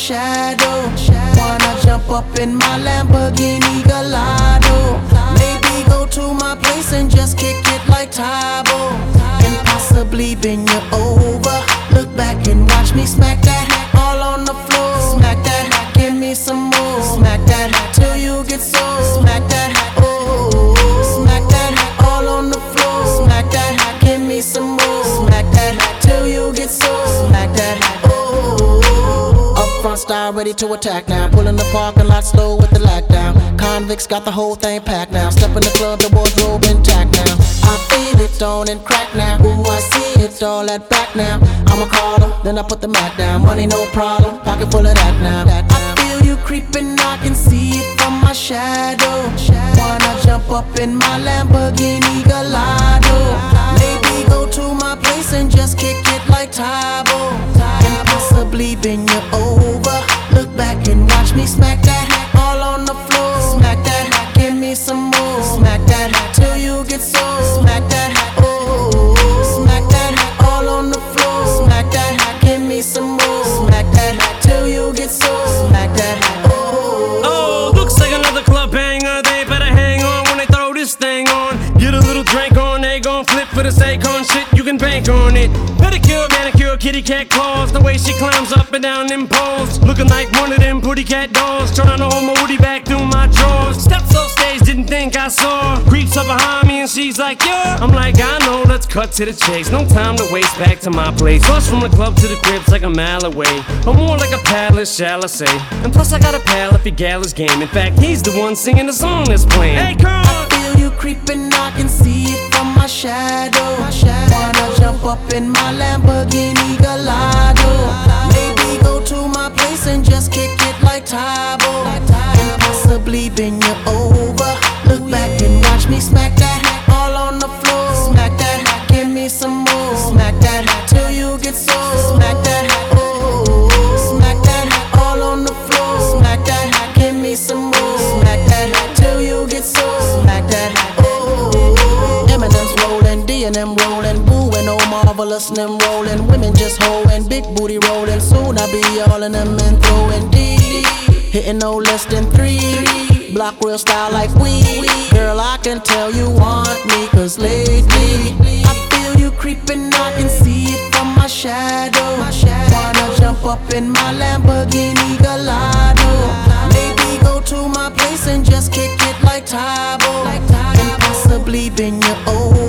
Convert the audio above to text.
shadow. Wanna jump up in my Lamborghini Gallardo. Maybe go to my place and just kick it like Tybo. And possibly bend you over. Look back and watch me smack that all on the floor. Smack that, give me some more. Smack that till you get sore. Smack that, oh. Smack that all on the floor. Smack that, give me some more. Smack that till you get sore. Smack that, oh. Up front style ready to attack now. Pulling the parking lot slow with the lockdown. Convicts got the whole thing packed now. Step in the club, the wardrobe intact now. I feel it on and crack now. Ooh, I see it all at back now. I'ma call them, then I put the Mac down. Money no problem, pocket full of that now. I feel you creeping, I can see it from my shadow. Wanna jump up in my Lamborghini Gallardo. Maybe go to my place and just kick it like Tybo. And possibly bend you over. Look back and watch me smack that all on the floor. Smack that, give me some more. Smack that till you get sore. Smack that, oh. Smack that all on the floor. Smack that, give me some more. Smack that till you get sore. Smack that, oh. Oh, looks like another club banger. They better hang on when they throw this thing on. Get a little drink on, they gon' flip for the Akon shit. You can bank on it. Pedicure, manicure, kitty cat claws. The way she climbs up and down them poles, looking like one of them pretty cat dolls. Trying to hold my woody back through my drawers. Steps off stage, didn't think I saw. Creeps up behind me and she's like, yeah. I'm like, I know, let's cut to the chase. No time to waste, back to my place. Plus from the club to the crib's like a mile away, or more like a palace, shall I say. And plus I got a pal if your gal is game. In fact, he's the one singing the song that's playing. Hey, come on! I feel you creeping, I can see it from my shadow. Wanna jump up in my Lamborghini Gallardo. Maybe go to my place and just kick it like Tybo. And possibly bend you over. Look back and watch me smack that all on the floor. Smack that, give me some more. Smack that till you get sore. Smack that, oh. Smack that all on the floor. Smack that, give me some more. Smack that till you get sore. Smack that, oh. Eminem's rolling, D and M rolling, Boo and Oh Marvelous and them rolling. Women just hoeing, big booty rolling. Soon I be all in them and throwing D. Hitting no less than 3. Block real style like we. Girl, I can tell you want me, cause lately I feel you creeping, I can see it from my shadow. Wanna jump up in my Lamborghini Gallardo. Maybe go to my place and just kick it like Tybo. And possibly bend you over.